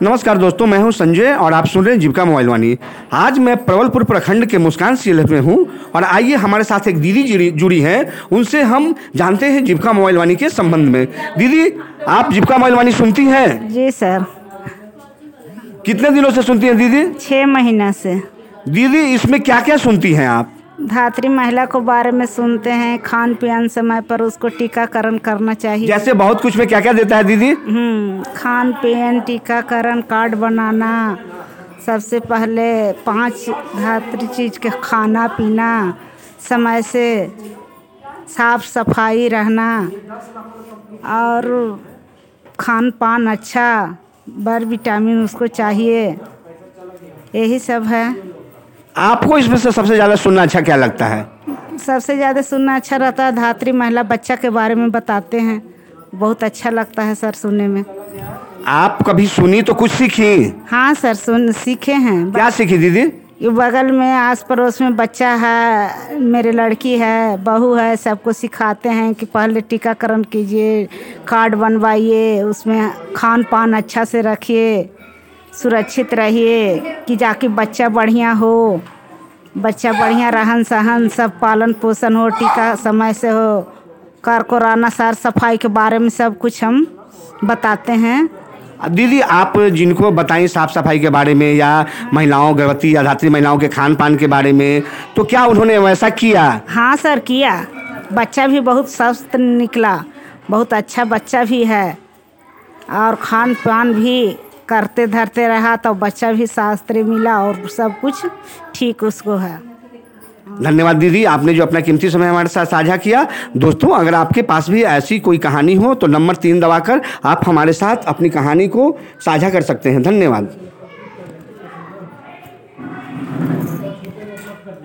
नमस्कार दोस्तों, मैं हूं संजय और आप सुन रहे हैं जीविका मोबाइल वाणी। आज मैं प्रबलपुर प्रखंड के मुस्कान सीएलएफ में हूं और आइए हमारे साथ एक दीदी जुड़ी हैं, उनसे हम जानते हैं जीविका मोबाइल वाणी के संबंध में। दीदी, आप जीविका मोबाइल वाणी सुनती हैं? जी सर। कितने दिनों से सुनती हैं दीदी? 6 महीना से। दीदी, इसमें क्या क्या सुनती हैं आप? धात्री महिला को बारे में सुनते हैं, खान पान समय पर उसको टीकाकरण करना चाहिए। जैसे बहुत कुछ में क्या क्या देता है दीदी? खान पान, टीकाकरण कार्ड बनाना, सबसे पहले 5 धात्री चीज के खाना पीना, समय से साफ सफाई रहना और खान पान अच्छा, बर विटामिन उसको चाहिए, यही सब है। आपको इसमें से सबसे ज़्यादा सुनना अच्छा क्या लगता है? सबसे ज़्यादा सुनना अच्छा रहता है धात्री महिला बच्चा के बारे में बताते हैं, बहुत अच्छा लगता है सर सुनने में। आप कभी सुनी तो कुछ सीखी? हाँ सर, सीखे हैं। क्या सीखी दीदी? ये बगल में आस पड़ोस में बच्चा है, मेरे लड़की है, बहू है, सबको सिखाते हैं कि पहले टीकाकरण कीजिए, कार्ड बनवाइए, उसमें खान पान अच्छा से रखिए, सुरक्षित रहिए कि जाके बच्चा बढ़िया हो, बच्चा बढ़िया रहन सहन सब पालन पोषण हो, टीका समय से हो, कर कोराना साफ सफाई के बारे में सब कुछ हम बताते हैं। दीदी, आप जिनको बताएं साफ सफाई के बारे में या महिलाओं, गर्भवती या धात्री महिलाओं के खान पान के बारे में, तो क्या उन्होंने वैसा किया? हाँ सर, किया। बच्चा भी बहुत स्वस्थ निकला, बहुत अच्छा बच्चा भी है और खान पान भी करते धरते रहा तो बच्चा भी शास्त्री मिला और सब कुछ ठीक उसको है। धन्यवाद दीदी, आपने जो अपना कीमती समय हमारे साथ साझा किया। दोस्तों, अगर आपके पास भी ऐसी कोई कहानी हो तो नंबर 3 दबाकर आप हमारे साथ अपनी कहानी को साझा कर सकते हैं। धन्यवाद।